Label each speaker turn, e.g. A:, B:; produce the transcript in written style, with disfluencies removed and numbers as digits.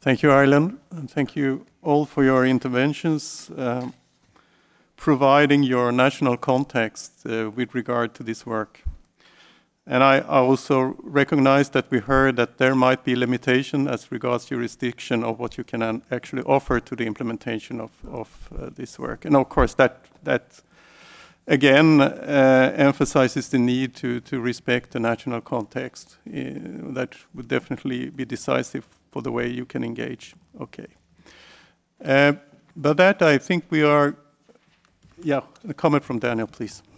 A: Thank you, Ireland, and thank you all for your interventions, providing your national context with regard to this work. And I also recognize that we heard that there might be limitation as regards jurisdiction of what you can actually offer to the implementation of this work. And of course, that again emphasizes the need to respect the national context. That would definitely be decisive for the way you can engage. Okay. But that, I think we are, yeah, a comment from Daniel, please.